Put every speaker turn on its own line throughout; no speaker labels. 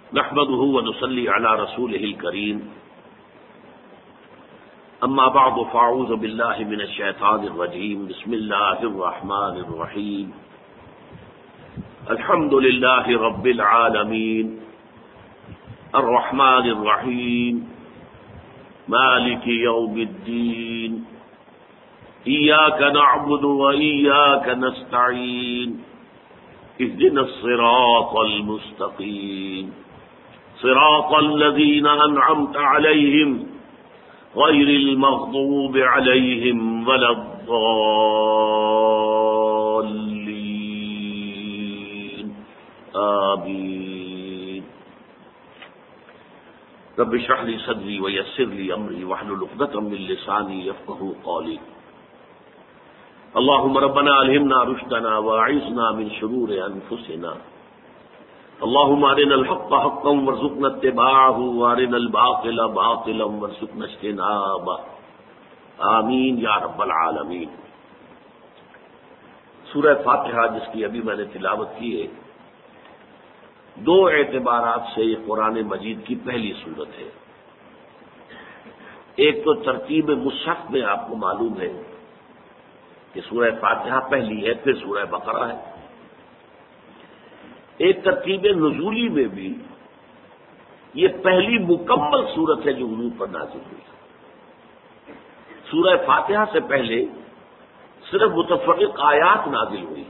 نحمده ونصلي على رسوله الكريم اما بعد فاعوذ بالله من الشيطان الرجيم بسم الله الرحمن الرحيم الحمد لله رب العالمين الرحمن الرحيم مالك يوم الدين إياك نعبد وإياك نستعين اهدنا الصراط المستقيم صراط الذين أنعمت عليهم غير المغضوب عليهم ولا الضالين آمين رب اشرح لي صدري ويسر لي أمري واحلل عقدة من لساني يفقهوا قولي اللهم ربنا ألهمنا رشدنا وأعذنا من شرور أنفسنا اللهم أرنا الحق حقا وارزقنا اتباعه وأرنا الباطل باطلا وارزقنا اجتنابه آمین یا رب العالمین۔ سورہ فاتحہ جس کی ابھی میں نے تلاوت کی ہے، دو اعتبارات سے یہ قرآن مجید کی پہلی سورت ہے۔ ایک تو ترتیب مصحف میں آپ کو معلوم ہے کہ سورہ فاتحہ پہلی ہے، پھر سورہ بقرہ ہے۔ ایک ترتیب نزولی میں بھی یہ پہلی مکمل سورت ہے جو حضور پر نازل ہوئی۔ سورہ فاتحہ سے پہلے صرف متفرق آیات نازل ہوئی،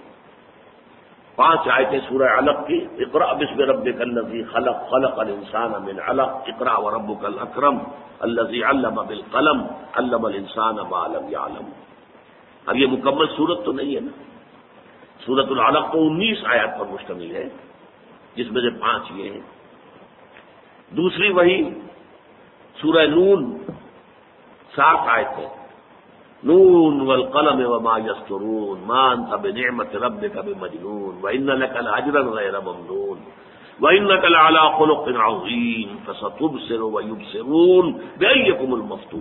5 آیتیں سورہ علق کی، اقرأ بسم ربک الذی خلق خلق الانسان من علق اقرأ وربک الاکرم الذی علم بالقلم علم الانسان ما لم یعلم۔ اب یہ مکمل سورت تو نہیں ہے نا، سورۃ العلق تو 19 آیات پر مشتمل ہے، جس میں سے 5 یہ ہیں۔ دوسری وہی سورہ نون، 7 آیتیں، نون والقلم وما یسطرون ما انت بنعمت ربک بمجنون وان لک لاجرا غیر ممنون وانک لعلی خلق عظیم فستبصر ویبصرون بأیکم المفتون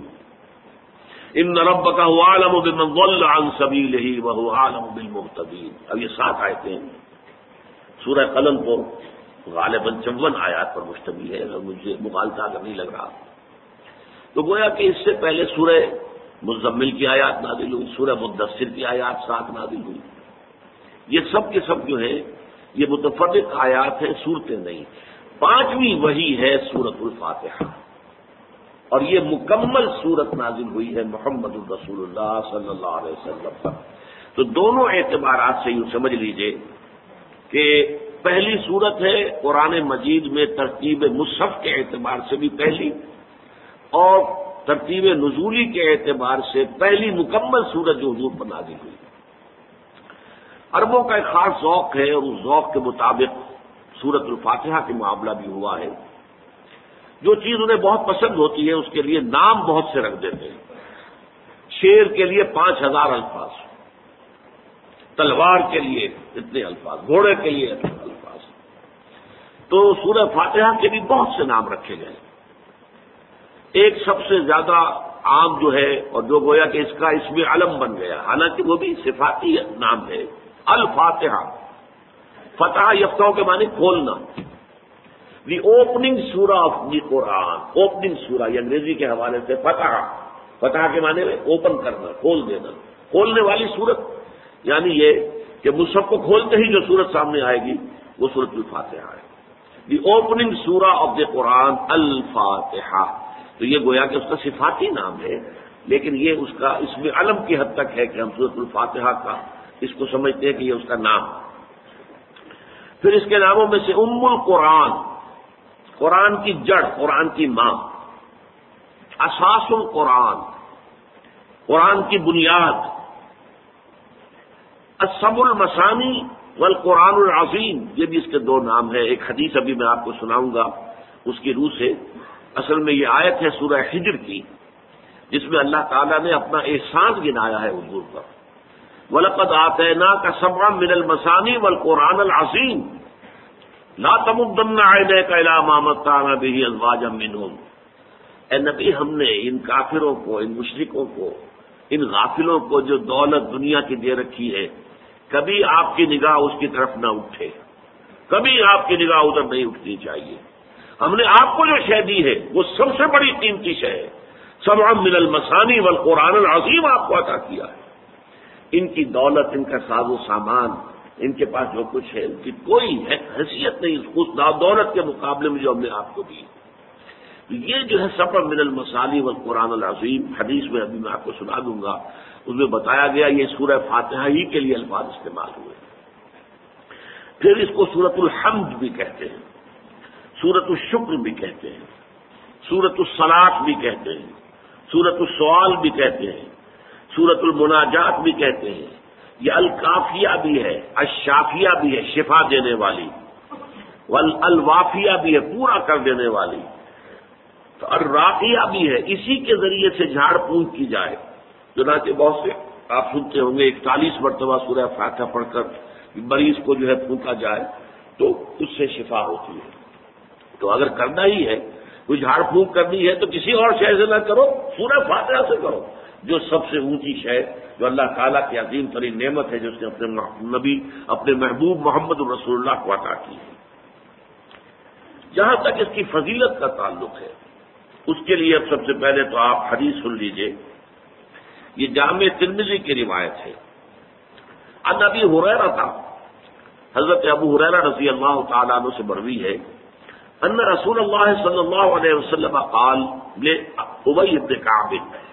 ان ربک هو اعلم بمن ضل عن سبیلہ وهو اعلم بالمهتدین۔ اب یہ 7 آیتیں ہیں۔ سورہ قلم کو غالباً 54 آیات پر مشتمل ہے، اگر مجھے مغالطہ اگر نہیں لگ رہا تو گویا کہ اس سے پہلے سورہ مزمل کی آیات نازل ہوئی، سورہ مدثر کی آیات 7 نازل ہوئی۔ یہ سب کے سب جو ہے یہ متفرق آیات ہیں، صورتیں نہیں۔ 5ویں وہی ہے سورۃ الفاتحہ، اور یہ مکمل سورت نازل ہوئی ہے محمد الرسول اللہ صلی اللہ علیہ وسلم پر۔ تو دونوں اعتبارات سے یوں سمجھ لیجئے کہ پہلی سورت ہے قرآن مجید میں ترتیب مصحف کے اعتبار سے بھی پہلی، اور ترتیب نزولی کے اعتبار سے پہلی مکمل سورت جو حضور پر نازل ہوئی۔ عربوں کا ایک خاص ذوق ہے، اور اس ذوق کے مطابق سورۃ الفاتحہ کے معاملہ بھی ہوا ہے۔ جو چیز انہیں بہت پسند ہوتی ہے اس کے لیے نام بہت سے رکھ دیتے ہیں۔ شیر کے لیے 5000 الفاظ، تلوار کے لیے اتنے الفاظ، گھوڑے کے لیے اتنے الفاظ۔ تو سورہ فاتحہ کے بھی بہت سے نام رکھے گئے۔ ایک سب سے زیادہ عام جو ہے، اور جو گویا کہ اس کا اسم علم بن گیا، حالانکہ وہ بھی صفاتی نام ہے، الفاتحہ۔ فتح یفتح کے معنی کھولنا، the opening surah of the Quran, opening surah, یہ انگریزی کے حوالے سے فتح، فتح کے معنی میں اوپن کرنا، کھول دینا، کھولنے والی سورت، یعنی یہ کہ مصحف کو کھولتے ہی جو سورت سامنے آئے گی وہ سورۃ الفاتحہ ہے۔ دی اوپننگ سورہ آف دی قرآن الفاتحہ۔ تو یہ گویا کہ اس کا صفاتی نام ہے، لیکن یہ اس کا اسم علم کی حد تک ہے کہ ہم سورۃ الفاتحہ کا اس کو سمجھتے ہیں کہ یہ اس کا نام۔ پھر اس کے ناموں میں سے ام القرآن، قرآن کی جڑ، قرآن کی ماں، اساس القرآن، قرآن کی بنیاد، السبع المثانی والقرآن العظیم، یہ بھی اس کے 2 نام ہیں۔ ایک حدیث ابھی میں آپ کو سناؤں گا اس کی روح سے۔ اصل میں یہ آیت ہے سورہ حجر کی، جس میں اللہ تعالیٰ نے اپنا احسان گنایا ہے حضور پر۔ وَلَقَدْ آتَيْنَاكَ سَبْعًا مِنَ الْمَثَانِي وَالْقُرْآنَ الْعَظِيمَ لَا تَمُدَّنَّ عَيْنَيْكَ إِلَىٰ مَا مَتَّعْنَا بِهِ أَزْوَاجًا مِّنْهُمْ۔ اے نبی، ہم نے ان کافروں کو، ان مشرکوں کو، ان غافلوں کو جو دولت دنیا کی دے رکھی ہے، کبھی آپ کی نگاہ اس کی طرف نہ اٹھے، کبھی آپ کی نگاہ ادھر نہیں اٹھنی چاہیے۔ ہم نے آپ کو جو شے دی ہے وہ سب سے بڑی قیمتی شے ہے، سبع من المثانی والقرآن العظیم آپ کو عطا کیا ہے۔ ان کی دولت، ان کا ساز و سامان، ان کے پاس جو کچھ ہے، ان کی کوئی حیثیت نہیں اس دولت کے مقابلے میں جو ہم نے آپ کو دی۔ یہ جو ہے سبع من المثانی والقرآن العظیم، حدیث میں ابھی میں آپ کو سنا دوں گا، اس میں بتایا گیا یہ سورہ فاتحہ ہی کے لیے الفاظ استعمال ہوئے۔ پھر اس کو سورۃ الحمد بھی کہتے ہیں، سورۃ الشکر بھی کہتے ہیں، سورۃ الصلاۃ بھی کہتے ہیں، سورۃ السؤال بھی کہتے ہیں، سورۃ المناجات بھی کہتے ہیں، یہ الکافیہ بھی ہے، الشافیہ بھی ہے شفا دینے والی، والوافیہ بھی ہے پورا کر دینے والی، تو الراقیہ بھی ہے اسی کے ذریعے سے جھاڑ پونچھ کی جائے۔ چنانچہ بہت سے آپ سنتے ہوں گے 41 مرتبہ سورہ فاتحہ پڑھ کر مریض کو جو ہے پھونکا جائے تو اس سے شفا ہوتی ہے۔ تو اگر کرنا ہی ہے، کوئی جھاڑ پھونک کرنی ہے تو کسی اور شے سے نہ کرو، سورہ فاتحہ سے کرو، جو سب سے اونچی شے، جو اللہ تعالیٰ کی عظیم ترین نعمت ہے، جس نے اپنے نبی، اپنے محبوب محمد رسول اللہ کو عطا کی ہے۔ جہاں تک اس کی فضیلت کا تعلق ہے، اس کے لیے اب سب سے پہلے تو آپ حدیث سن لیجئے۔ یہ جامع ترمذی کی روایت ہے، عن ابی ہریرہ، حضرت ابو ہریرہ رضی اللہ تعالیٰ عنہ سے مروی ہے، ان رسول اللہ صلی اللہ علیہ وسلم قال لأبی بن کعب،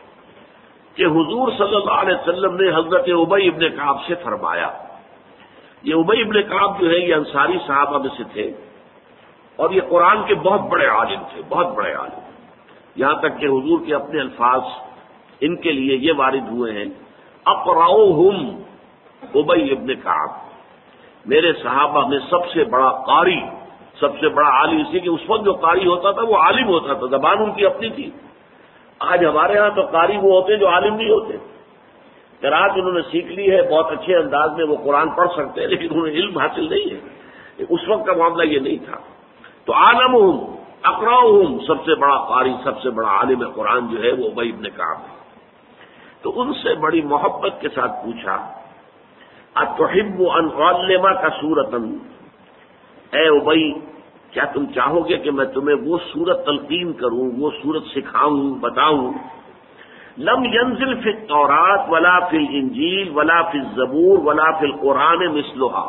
کہ حضور صلی اللہ علیہ وسلم نے حضرت ابی بن کعب سے فرمایا۔ یہ ابی بن کعب جو ہے یہ انصاری صحابہ میں سے تھے، اور یہ قرآن کے بہت بڑے عالم تھے، بہت بڑے عالم، یہاں تک کہ حضور کے اپنے الفاظ ان کے لیے یہ وارد ہوئے ہیں، اقرؤہم ابی ابن کعب، میرے صحابہ میں سب سے بڑا قاری، سب سے بڑا عالم، اسی کہ اس وقت جو قاری ہوتا تھا وہ عالم ہوتا تھا، زبان ان کی اپنی تھی۔ آج ہمارے ہاں تو قاری وہ ہوتے ہیں جو عالم نہیں ہوتے، قرأت انہوں نے سیکھ لی ہے، بہت اچھے انداز میں وہ قرآن پڑھ سکتے ہیں، لیکن انہیں علم حاصل نہیں ہے۔ اس وقت کا معاملہ یہ نہیں تھا۔ تو عالمہم اقرؤہم، سب سے بڑا قاری، سب سے بڑا عالم قرآن جو ہے وہ ابی بن کعب ہے۔ تو ان سے بڑی محبت کے ساتھ پوچھا، اتحب ان اعلمک سورۃ، اے ابی کیا تم چاہو گے کہ میں تمہیں وہ سورت تلقین کروں، وہ سورت سکھاؤں، بتاؤں، لم ينزل فی التوراۃ ولا فی الانجیل ولا فی الزبور ولا فی القرآن مثلھا،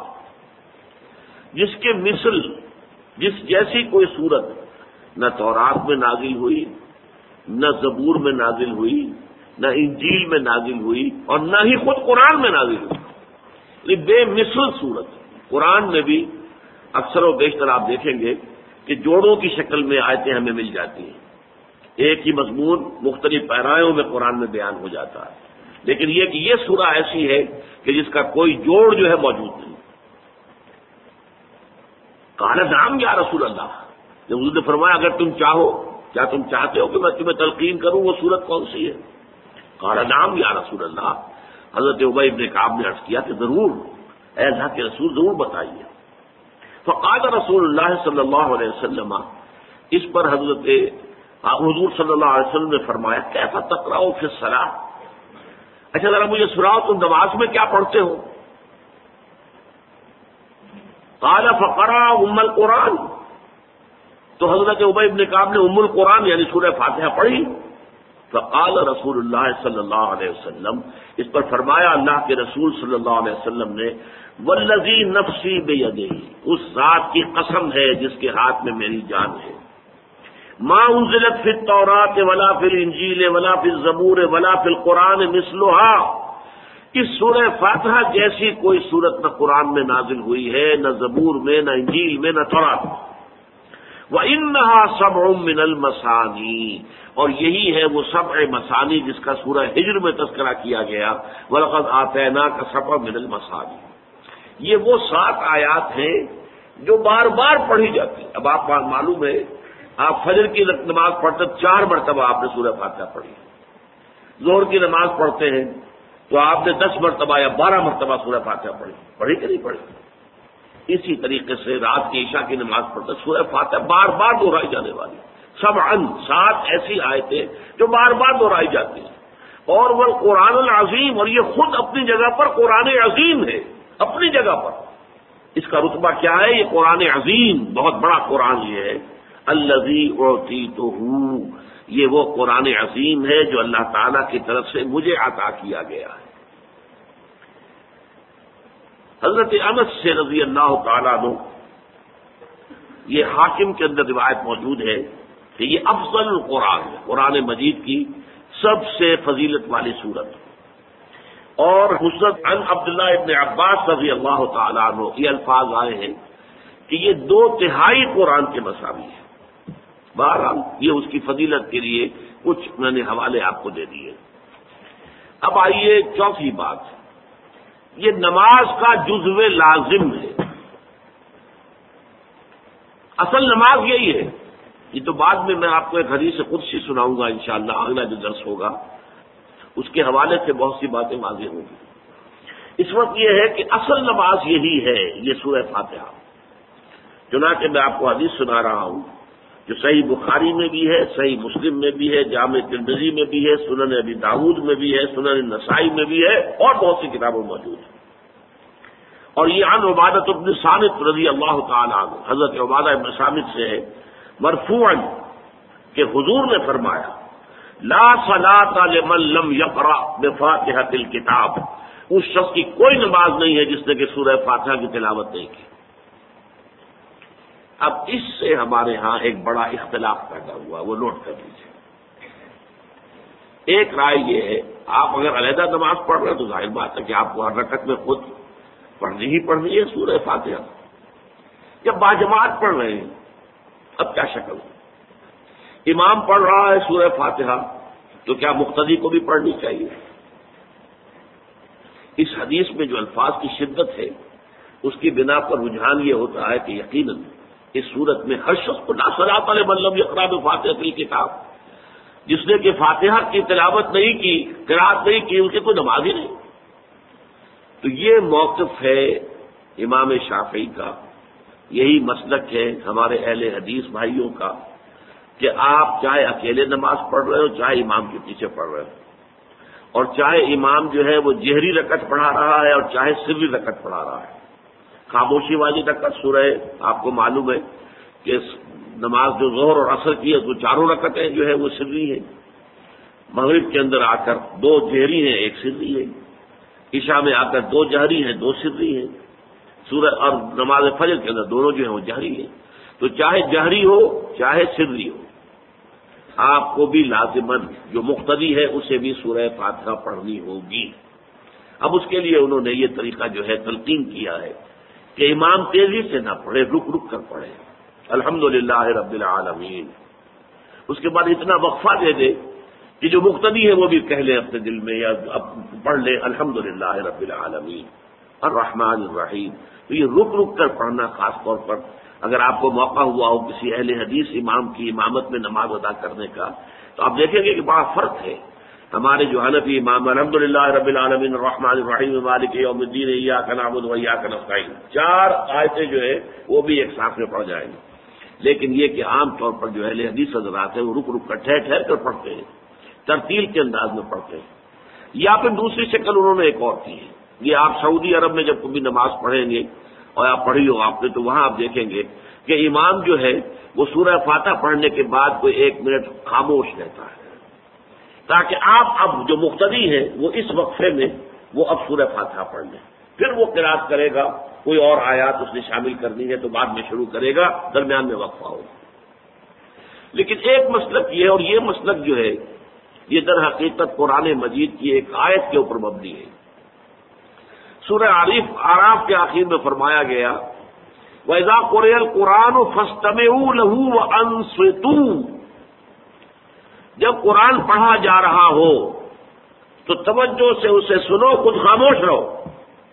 جس کے مثل، جس جیسی کوئی صورت نہ تورات میں نازل ہوئی، نہ زبور میں نازل ہوئی، نہ انجیل میں نازل ہوئی، اور نہ ہی خود قرآن میں نازل ہوئی۔ یہ بے مثل صورت۔ قرآن میں بھی اکثر و بیشتر آپ دیکھیں گے کہ جوڑوں کی شکل میں آیتیں ہمیں مل جاتی ہیں، ایک ہی مضمون مختلف پیرایوں میں قرآن میں بیان ہو جاتا ہے، لیکن یہ کہ یہ سورہ ایسی ہے کہ جس کا کوئی جوڑ جو ہے موجود نہیں۔ قال نعم یا رسول اللہ، جب حضور نے فرمایا اگر تم چاہو، کیا تم چاہتے ہو کہ میں تمہیں تلقین کروں وہ سورت کون سی ہے؟ قال نعم یا رسول اللہ، حضرت ابی بن کعب نے عرض کیا کہ ضرور، اے اللہ کے رسول ضرور بتائیے۔ فقال رسول اللہ صلی اللہ علیہ وسلم، اس پر حضور صلی اللہ علیہ وسلم نے فرمایا، کیف تقرأ فی الصلاۃ، اچھا ذرا مجھے سناؤ تم نماز میں کیا پڑھتے ہو؟ قال فقرأ ام القرآن، تو حضرت ابی بن کعب نے ام القرآن یعنی سورہ فاتحہ پڑھی۔ فقال رسول اللہ صلی اللہ علیہ وسلم، اس پر فرمایا اللہ کے رسول صلی اللہ علیہ وسلم نے، والذی نفسی بیدہ، اس ذات کی قسم ہے جس کے ہاتھ میں میری جان ہے، ما انزلت فی التوراۃ ولا فی الانجیل ولا فی الزبور ولا فی القرآن مثلھا، اس سورہ فاتحہ جیسی کوئی سورت نہ قرآن میں نازل ہوئی ہے، نہ زبور میں، نہ انجیل میں، نہ تورات میں۔ وَإِنَّهَا سَبْعٌ مِّنَ الْمَثَانِي، اور یہی ہے وہ سبع مثانی جس کا سورہ ہجر میں تذکرہ کیا گیا، وَلَقَدْ آتَيْنَاكَ سَبْعًا مِّنَ الْمَثَانِي، یہ وہ 7 آیات ہیں جو بار بار پڑھی جاتی ہیں۔ اب آپ معلوم ہے آپ فجر کی نماز پڑھتے 4 مرتبہ آپ نے سورہ فاتحہ پڑھی، ظہر کی نماز پڑھتے ہیں تو آپ نے 10 مرتبہ یا 12 مرتبہ سورہ فاتحہ پڑھی کہ نہیں پڑھی؟ اسی طریقے سے رات کی عشاء کی نماز پڑھتے سورہ فاتحہ بار بار دہرائی جانے والی، 7 ایسی آیتیں جو بار بار دہرائی جاتی ہیں، اور وہ قرآن العظیم، اور یہ خود اپنی جگہ پر قرآن عظیم ہے، اپنی جگہ پر اس کا رتبہ کیا ہے؟ یہ قرآن عظیم، بہت بڑا قرآن یہ ہے، الذی اعطیتہ، یہ وہ قرآن عظیم ہے جو اللہ تعالیٰ کی طرف سے مجھے عطا کیا گیا ہے۔ حضرت انس سے رضی اللہ تعالیٰ عنہ، یہ حاکم کے اندر روایت موجود ہے کہ یہ افضل القرآن ہے، قرآن مجید کی سب سے فضیلت والی سورت۔ اور مسند عن عبداللہ ابن عباس رضی اللہ تعالیٰ عنہ یہ الفاظ آئے ہیں کہ یہ 2/3 قرآن کے مساوی ہے۔ بہرحال یہ اس کی فضیلت کے لیے کچھ میں نے حوالے آپ کو دے دیے۔ اب آئیے چوتھی بات، یہ نماز کا جزو لازم ہے۔ اصل نماز یہی ہے، یہ تو بعد میں آپ کو ایک حدیث قدسی سناؤں گا انشاءاللہ، اگلا جو درس ہوگا اس کے حوالے سے بہت سی باتیں واضح ہوں گی۔ اس وقت یہ ہے کہ اصل نماز یہی ہے، یہ سورہ فاتحہ۔ چنانچہ میں آپ کو حدیث سنا رہا ہوں جو صحیح بخاری میں بھی ہے، صحیح مسلم میں بھی ہے، جامع ترمذی میں بھی ہے، سنن ابی داؤد میں بھی ہے، سنن نسائی میں بھی ہے، اور بہت سی کتابوں میں موجود ہے۔ اور یہ عن عبادہ بن صامت رضی اللہ تعالی عنہ، حضرت عبادہ بن صامت سے ہے مرفوعا کہ حضور نے فرمایا لا صلاۃ لمن لم یقرأ بفاتحۃ الکتاب، اس شخص کی کوئی نماز نہیں ہے جس نے کہ سورہ فاتحہ کی تلاوت نہیں کی۔ اب اس سے ہمارے ہاں ایک بڑا اختلاف پیدا ہوا، وہ نوٹ کر لیجیے۔ ایک رائے یہ ہے آپ اگر علیحدہ نماز پڑھ رہے ہیں تو ظاہر بات ہے کہ آپ کو ہر رکعت میں خود پڑھنی ہی پڑھنی ہے سورہ فاتحہ، یا باجماعت پڑھ رہے ہیں اب کیا شکل ہے؟ امام پڑھ رہا ہے سورہ فاتحہ تو کیا مقتدی کو بھی پڑھنی چاہیے؟ اس حدیث میں جو الفاظ کی شدت ہے اس کی بنا پر رجحان یہ ہوتا ہے کہ یقیناً اس صورت میں ہر شخص کو لا صلاۃ لمن لم یقرأ بفاتحۃ الکتاب، جس نے کہ فاتحہ کی تلاوت نہیں کی، قرأت نہیں کی، اس کی کوئی نماز ہی نہیں۔ تو یہ موقف ہے امام شافعی کا، یہی مسلک ہے ہمارے اہل حدیث بھائیوں کا کہ آپ چاہے اکیلے نماز پڑھ رہے ہو، چاہے امام کے پیچھے پڑھ رہے ہو، اور چاہے امام جو ہے وہ جہری رکعت پڑھا رہا ہے اور چاہے سری رکعت پڑھا رہا ہے۔ خاموشی والی رکعت سورہ آپ کو معلوم ہے کہ نماز جو ظہر اور عصر کی ہے تو چاروں رکعتیں جو ہے وہ سری ہیں، مغرب کے اندر آ کر 2 جہری ہیں 1 سری ہے، عشاء میں آ کر 2 جہری ہیں 2 سری ہیں، سورہ اور نماز فجر کے اندر دونوں جو ہیں وہ جہری ہیں۔ تو چاہے جہری ہو چاہے سری ہو، آپ کو بھی لازماً جو مقتدی ہے اسے بھی سورہ فاتحہ پڑھنی ہوگی۔ اب اس کے لیے انہوں نے یہ طریقہ جو ہے تلقین کیا ہے کہ امام تیزی سے نہ پڑھے، رک رک کر پڑھے الحمدللہ رب العالمین، اس کے بعد اتنا وقفہ دے دے کہ جو مقتدی ہے وہ بھی کہہ لے اپنے دل میں یا پڑھ لے الحمدللہ رب العالمین الرحمن الرحیم۔ تو یہ رک رک کر پڑھنا، خاص طور پر اگر آپ کو موقع ہوا ہو کسی اہل حدیث امام کی امامت میں نماز ادا کرنے کا، تو آپ دیکھیں گے کہ بڑا فرق ہے۔ ہمارے جو حنفی امام الحمدللہ رب العالمین الرحمن الرحیم مالک یوم الدین ایاک نعبد و ایاک نستعین، 4 آیتیں جو ہے وہ بھی ایک ساتھ میں پڑھ جائیں گے، لیکن یہ کہ عام طور پر جو اہل حدیث حضرات ہیں وہ رک رک کر ٹھہر ٹھہر کر پڑھتے ہیں، ترتیل کے انداز میں پڑھتے ہیں۔ یا پھر دوسری شکل انہوں نے ایک اور کی ہے، یہ آپ سعودی عرب میں جب کبھی نماز پڑھیں گے اور آپ پڑھی ہو آپ نے تو وہاں آپ دیکھیں گے کہ امام جو ہے وہ سورہ فاتحہ پڑھنے کے بعد کوئی 1 منٹ خاموش رہتا ہے تاکہ آپ اب جو مقتدی ہیں وہ اس وقفے میں وہ اب سورہ فاتحہ پڑھ لیں، پھر وہ قرات کرے گا، کوئی اور آیات اس نے شامل کرنی ہے تو بعد میں شروع کرے گا، درمیان میں وقفہ ہوگا۔ لیکن ایک مسلک یہ ہے، اور یہ مسلک جو ہے یہ در حقیقت قرآن مجید کی ایک آیت کے اوپر مبنی ہے۔ سورہ اعراف کے آخر میں فرمایا گیا وَإِذَا قُرِئَ الْقُرْآنُ فَاسْتَمِعُوا لَهُ وَأَنصِتُوا، جب قرآن پڑھا جا رہا ہو تو توجہ سے اسے سنو، خود خاموش رہو۔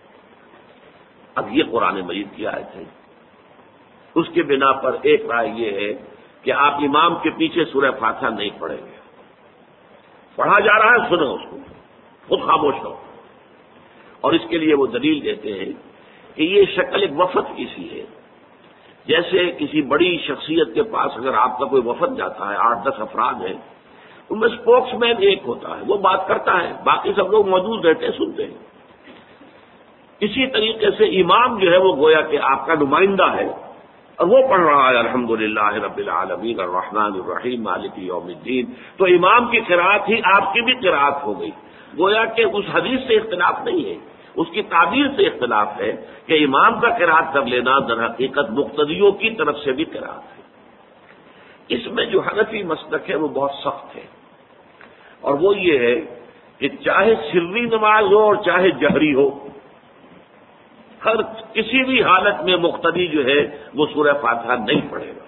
اب یہ قرآن مجید کی آیت ہے، اس کے بنا پر ایک رائے یہ ہے کہ آپ امام کے پیچھے سورہ فاتحہ نہیں پڑھیں گے، پڑھا جا رہا ہے سنو اس کو، خود خاموش رہو۔ اور اس کے لیے وہ دلیل دیتے ہیں کہ یہ شکل ایک وفد کی سی ہے، جیسے کسی بڑی شخصیت کے پاس اگر آپ کا کوئی وفد جاتا ہے، 8-10 افراد ہیں، ان میں اسپوکس مین ایک ہوتا ہے، وہ بات کرتا ہے، باقی سب لوگ موجود رہتے ہیں، سنتے ہیں۔ اسی طریقے سے امام جو ہے وہ گویا کہ آپ کا نمائندہ ہے، اور وہ پڑھ رہا ہے الحمدللہ رب العالمین الرحمن الرحیم مالک یوم الدین، تو امام کی قرأت ہی آپ کی بھی قرأت ہو گئی۔ گویا کہ اس حدیث سے اختلاف نہیں ہے، اس کی تعبیر سے اختلاف ہے کہ امام کا قرأت کر لینا در حقیقت مقتدیوں کی طرف سے بھی قرأت ہے۔ اس میں جو حنفی مسلک ہے وہ بہت سخت ہے، اور وہ یہ ہے کہ چاہے سری نماز ہو اور چاہے جہری ہو، ہر کسی بھی حالت میں مقتدی جو ہے وہ سورہ فاتحہ نہیں پڑھے گا۔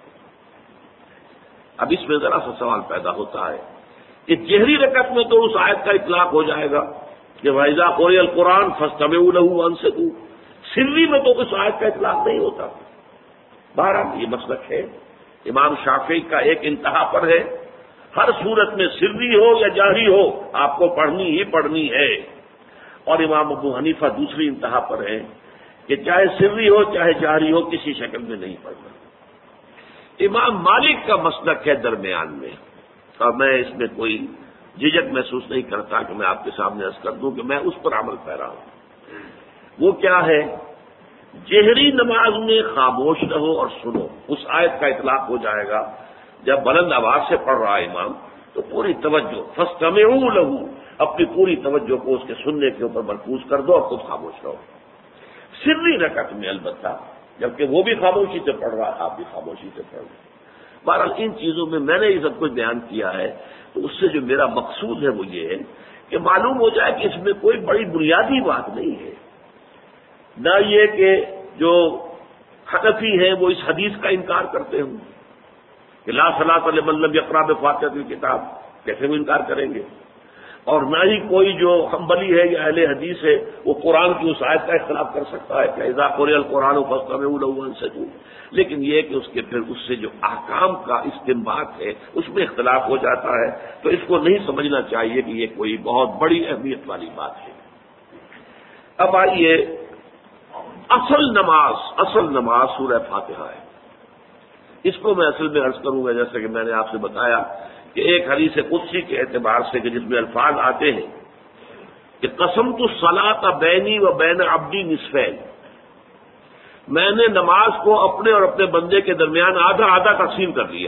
اب اس میں ذرا سا سوال پیدا ہوتا ہے کہ جہری رکعت میں تو اس آیت کا اطلاق ہو جائے گا کہ وَإِذَا قُرِئَ الْقُرْآنُ فَاسْتَمِعُوا لَهُ وَأَنصِتُوا، سری میں تو اس آیت کا اطلاق نہیں ہوتا۔ بہرحال یہ مسلک ہے، امام شافعی کا ایک انتہا پر ہے، ہر صورت میں سری ہو یا جہری ہو آپ کو پڑھنی ہی پڑھنی ہے، اور امام ابو حنیفہ دوسری انتہا پر ہے کہ چاہے سری ہو چاہے جہری ہو کسی شکل میں نہیں پڑھنا۔ امام مالک کا مسلک ہے درمیان میں، اور میں اس میں کوئی جھجک محسوس نہیں کرتا کہ میں آپ کے سامنے عرض کر دوں کہ میں اس پر عمل پیرا ہوں۔ وہ کیا ہے؟ جہری نماز میں خاموش رہو اور سنو، اس آیت کا اطلاق ہو جائے گا جب بلند آواز سے پڑھ رہا ہے امام تو پوری توجہ فاستمعوا له، اپنی پوری توجہ کو اس کے سننے کے اوپر مرکوز کر دو اور خود خاموش رہو۔ سری رکعت میں البتہ جبکہ وہ بھی خاموشی سے پڑھ رہا ہے آپ بھی خاموشی سے پڑھ رہے ہیں۔ بہرحال ان چیزوں میں نے یہ سب کچھ بیان کیا ہے، تو اس سے جو میرا مقصود ہے وہ یہ ہے کہ معلوم ہو جائے کہ اس میں کوئی بڑی بنیادی بات نہیں ہے، نہ یہ کہ جو حنفی ہیں وہ اس حدیث کا انکار کرتے ہوں کہ لا صلاۃ لمن لم یقرأ بفاتحۃ الکتاب، کیسے وہ انکار کریں گے؟ اور نہ ہی کوئی جو حنبلی ہے یا اہل حدیث ہے وہ قرآن کی اس آیت کا اختلاف کر سکتا ہے کہ اذا قرئ القرآن فاستمعوا له وانصتوا، لیکن یہ کہ اس کے پھر اس سے جو احکام کا استنباط ہے اس میں اختلاف ہو جاتا ہے، تو اس کو نہیں سمجھنا چاہیے کہ یہ کوئی بہت بڑی اہمیت والی بات ہے۔ اب آئیے، اصل نماز سورہ فاتحہ ہے۔ اس کو میں اصل میں عرض کروں گا جیسا کہ میں نے آپ سے بتایا کہ ایک حدیث قدسی کے اعتبار سے کہ جس میں الفاظ آتے ہیں کہ قسمت الصلاۃ بینی و بین عبدی نصفین، میں نے نماز کو اپنے اور اپنے بندے کے درمیان آدھا آدھا تقسیم کر لیا،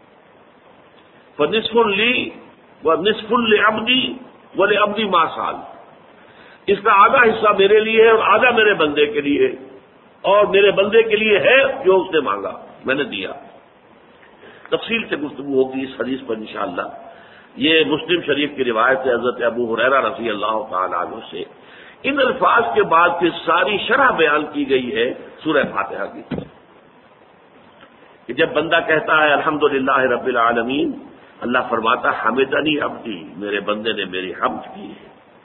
فنصف لی و نصف لعبدی ولعبدی ما سال، اس کا آدھا حصہ میرے لیے ہے اور آدھا میرے بندے کے لیے، اور میرے بندے کے لیے ہے جو اس نے مانگا میں نے دیا۔ تفصیل سے گفتگو ہوگی اس حدیث پر انشاءاللہ۔ یہ مسلم شریف کی روایت ہے حضرت ابو ہریرہ رضی اللہ تعالی عنہ سے۔ ان الفاظ کے بعد پھر ساری شرح بیان کی گئی ہے سورہ فاتحہ کی کہ جب بندہ کہتا ہے الحمدللہ رب العالمین، اللہ فرماتا حمدنی عبدی، میرے بندے نے میری حمد کی ہے۔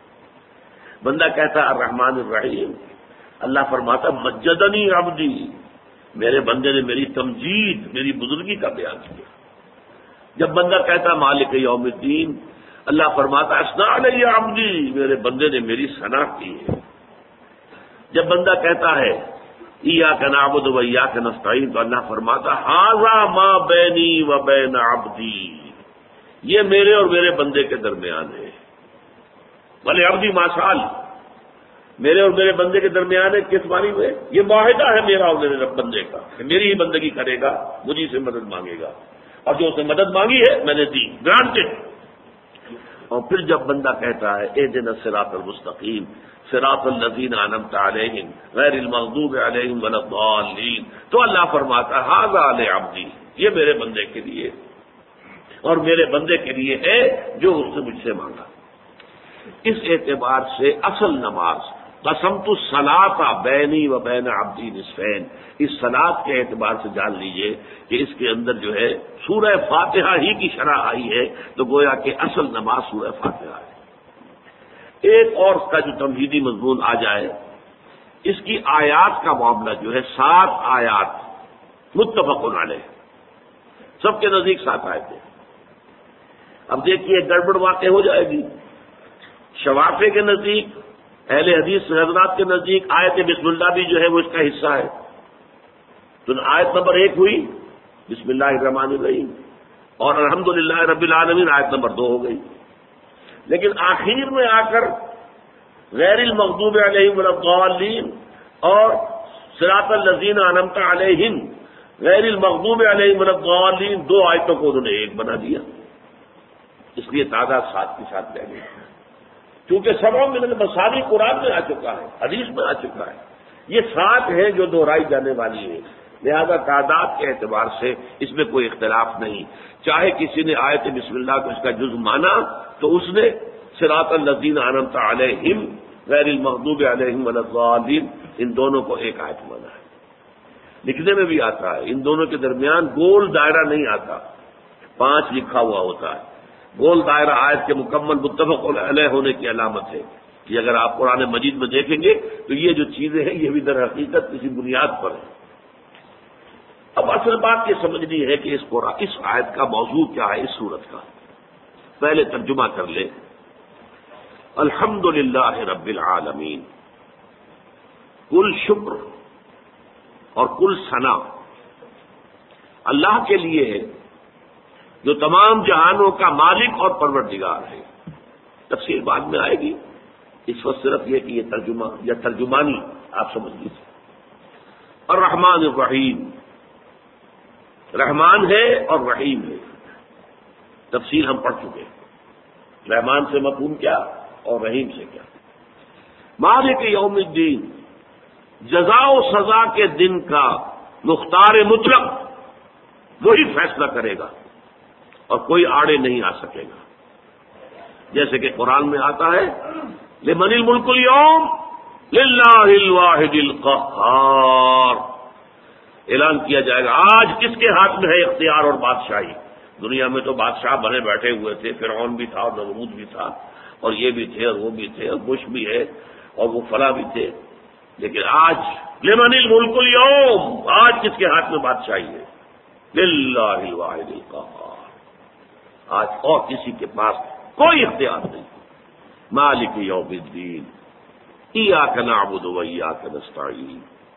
بندہ کہتا ہے الرحمن الرحیم، اللہ فرماتا مجدنی عبدی، میرے بندے نے میری تمجید، میری بزرگی کا بیان کیا۔ جب بندہ کہتا مالک یوم الدین، اللہ فرماتا اثنا علی عبدی، میرے بندے نے میری ثنا کی ہے۔ جب بندہ کہتا ہے ایاک نعبد و ایاک نستعین، تو اللہ فرماتا ھذا ما بینی و بین عبدی، یہ میرے اور میرے بندے کے درمیان ہے۔ بھلے عبدی ما سال، میرے اور میرے بندے کے درمیان ہے، کس معنی میں؟ یہ معاہدہ ہے میرا اور میرے بندے کا کہ میری ہی بندگی کرے گا، مجھے سے مدد مانگے گا، اور جو اس نے مدد مانگی ہے میں نے دی، گرانٹڈ۔ اور پھر جب بندہ کہتا ہے اہدنا الصراط المستقیم صراط الذین انعمت علیہم غیر المغضوب علیہم ولا الضالین، تو اللہ فرماتا ھذا لعبدی، یہ میرے بندے کے لیے اور میرے بندے کے لیے ہے جو اس نے مجھ سے مانگا۔ اس اعتبار سے اصل نماز قسمت الصلاۃ بینی و بین عبدی نصفین، اس صلاۃ کے اعتبار سے جان لیجئے کہ اس کے اندر جو ہے سورہ فاتحہ ہی کی شرح آئی ہے، تو گویا کہ اصل نماز سورہ فاتحہ ہے۔ ایک اور کا جو تمہیدی مضمون آ جائے، اس کی آیات کا معاملہ جو ہے 7 آیات متفق علیہ، سب کے نزدیک 7 آیتیں۔ اب دیکھیے گڑبڑ واقع ہو جائے گی، شوافے کے نزدیک، اہل حدیث حضرات کے نزدیک آیت بسم اللہ بھی جو ہے وہ اس کا حصہ ہے، تو آیت نمبر 1 ہوئی بسم اللہ الرحمن الرحیم، اور الحمدللہ رب العالمین آیت نمبر 2 ہو گئی، لیکن آخر میں آ کر غیر المغضوب علیہم ولا الضالین اور صراط الذین انعمت علیہم غیر المغضوب علیہم ولا الضالین 2 آیتوں کو انہوں نے ایک بنا دیا، اس لیے تعداد 7 کے ساتھ رہ گئی، کیونکہ 7 من المثانی قرآن میں آ چکا ہے، حدیث میں آ چکا ہے، یہ 7 ہے جو دہرائی جانے والی ہے، لہذا تعداد کے اعتبار سے اس میں کوئی اختلاف نہیں، چاہے کسی نے آیت بسم اللہ کو اس کا جز مانا تو اس نے صراط الذین انعمت علیہم غیر المغضوب علیہم ولا الضالین ان دونوں کو ایک آیت مانا ہے۔ لکھنے میں بھی آتا ہے، ان دونوں کے درمیان گول دائرہ نہیں آتا، 5 لکھا ہوا ہوتا ہے، گول دائرہ آیت کے مکمل متفق علیہ ہونے کی علامت ہے کہ اگر آپ قرآن مجید میں دیکھیں گے تو یہ جو چیزیں ہیں یہ بھی در حقیقت کسی بنیاد پر ہیں۔ اب اصل بات یہ سمجھنی ہے کہ اس آیت کا موضوع کیا ہے، اس سورت کا پہلے ترجمہ کر لیں۔ الحمدللہ رب العالمین، کل شکر اور کل ثنا اللہ کے لیے ہے جو تمام جہانوں کا مالک اور پروردگار ہے۔ تفصیل بعد میں آئے گی، اس وقت صرف یہ کہ یہ ترجمہ یا ترجمانی آپ سمجھ لیجیے۔ الرحمن الرحیم، رحمان ہے اور رحیم ہے، تفصیل ہم پڑھ چکے، رحمان سے مفہوم کیا اور رحیم سے کیا۔ مالک یوم الدین، جزا و سزا کے دن کا مختار مطلق، وہی فیصلہ کرے گا اور کوئی آڑے نہیں آ سکے گا، جیسے کہ قرآن میں آتا ہے لمن الملک اليوم للہ الواحد القہار، اعلان کیا جائے گا آج کس کے ہاتھ میں ہے اختیار اور بادشاہی۔ دنیا میں تو بادشاہ بنے بیٹھے ہوئے تھے، فرعون بھی تھا اور نمرود بھی تھا اور یہ بھی تھے اور وہ بھی تھے اور بش بھی ہے اور وہ فلاں بھی تھے، لیکن آج لمن الملک اليوم، آج کس کے ہاتھ میں بادشاہی ہے؟ للہ الواحد القہار، آج اور کسی کے پاس کوئی اختیار نہیں۔ مالک یوم الدین، ایاک نعبد و ایاک نستعین۔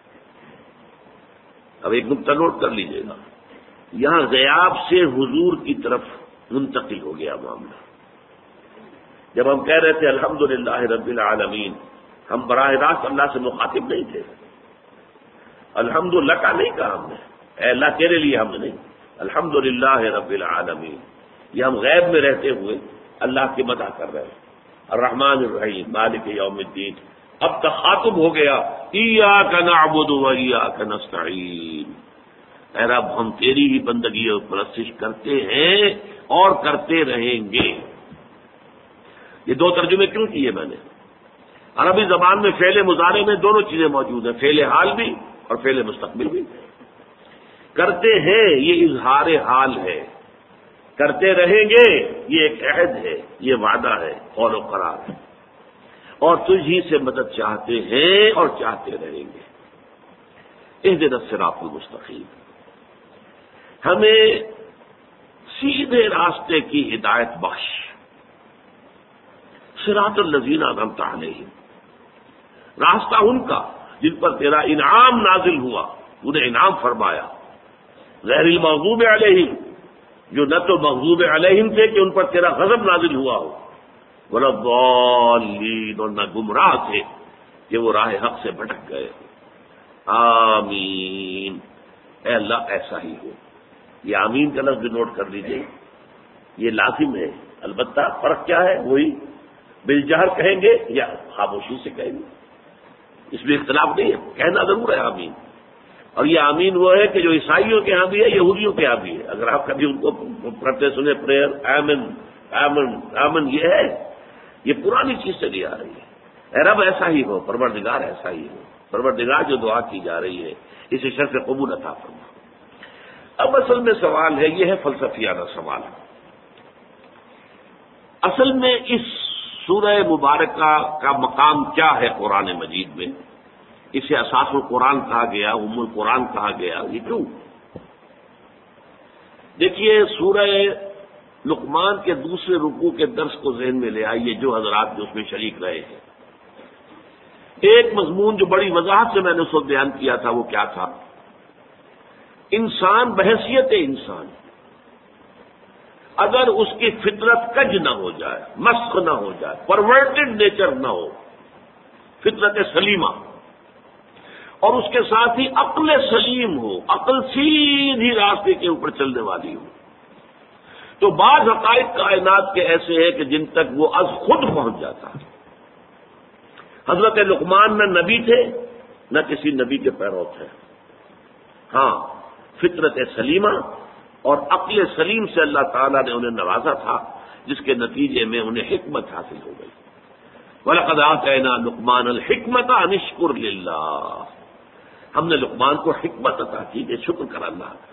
اب ایک نقطہ نوٹ کر لیجیے گا، یہاں غیاب سے حضور کی طرف منتقل ہو گیا معاملہ۔ جب ہم کہہ رہے تھے الحمدللہ رب العالمین، ہم براہ راست اللہ سے مخاطب نہیں تھے، الحمدللہ کا نہیں کہا ہم نے، اے اللہ تیرے لیے ہم نے نہیں، الحمدللہ رب العالمین، یہ ہم غیب میں رہتے ہوئے اللہ کی مدح کر رہے ہیں۔ الرحمن الرحیم، مالک یوم الدین، اب تخاطب ہو گیا ایاک نعبد و ایاک نستعین، اے رب ہم تیری ہی بندگی اور پرستش کرتے ہیں اور کرتے رہیں گے۔ یہ 2 ترجمے کیوں کیے میں نے؟ عربی زبان میں فعل مضارع میں دونوں چیزیں موجود ہیں، فعل حال بھی اور فعل مستقبل بھی۔ کرتے ہیں یہ اظہار حال ہے، کرتے رہیں گے یہ ایک عہد ہے، یہ وعدہ ہے، قول و قرار ہے، اور تجھ ہی سے مدد چاہتے ہیں اور چاہتے رہیں گے۔ اہدنا الصراط المستقیم، ہمیں سیدھے راستے کی ہدایت بخش۔ صراط الذین انعمت علیہم، راستہ ان کا جن پر تیرا انعام نازل ہوا، انہیں انعام فرمایا۔ غیر المغضوب علیہم، جو نہ تو مغضوب علیہم تھے کہ ان پر تیرا غضب نازل ہوا ہو، ولا الضالین، اور نہ گمراہ تھے کہ وہ راہ حق سے بھٹک گئے۔ آمین، اے اللہ ایسا ہی ہو۔ یہ آمین کا لفظ نوٹ کر لیجیے، یہ لازم ہے، البتہ فرق کیا ہے؟ وہی بالجہر کہیں گے یا خاموشی سے کہیں گے، اس میں اختلاف نہیں ہے، کہنا ضرور ہے آمین۔ اور یہ آمین وہ ہے کہ جو عیسائیوں کے ہاں بھی ہے، یہودیوں کے ہاں بھی ہے۔ اگر آپ کبھی ان کو پڑھتے سنے پریئر آمین آمین آمین، یہ ہے، یہ پرانی چیز سے لی آ رہی ہے۔ اے رب ایسا ہی ہو، پروردگار ایسا ہی ہو، پروردگار جو دعا کی جا رہی ہے اسے شرف قبول عطا فرما۔ اب اصل میں سوال ہے، یہ ہے فلسفیانہ سوال۔ اصل میں اس سورہ مبارکہ کا مقام کیا ہے قرآن مجید میں؟ اسے اساس القرآن کہا گیا، ام القرآن کہا گیا، یہ کیوں؟ دیکھیے، سورہ لقمان کے دوسرے رکوع کے درس کو ذہن میں لے آئیے، جو حضرات بھی اس میں شریک رہے ہیں۔ ایک مضمون جو بڑی وضاحت سے میں نے اس وقت بیان کیا تھا، وہ کیا تھا؟ انسان بحیثیت انسان اگر اس کی فطرت کج نہ ہو جائے، مسخ نہ ہو جائے، پرورٹڈ نیچر نہ ہو، فطرت سلیمہ، اور اس کے ساتھ ہی عقل سلیم ہو، عقل سیدھی راستے کے اوپر چلنے والی ہو، تو بعض حقائق کائنات کے ایسے ہیں کہ جن تک وہ از خود پہنچ جاتا ہے۔ حضرت لقمان نہ نبی تھے نہ کسی نبی کے پیرو تھے، ہاں فطرت سلیمہ اور عقل سلیم سے اللہ تعالیٰ نے انہیں نوازا تھا، جس کے نتیجے میں انہیں حکمت حاصل ہو گئی۔ وَلَقَدْ آتَيْنَا لُقْمَانَ الْحِكْمَةَ أَنِ اشْكُرْ لِلَّهِ، ہم نے لقمان کو حکمت عطا کی کہ شکر کر اللہ کا۔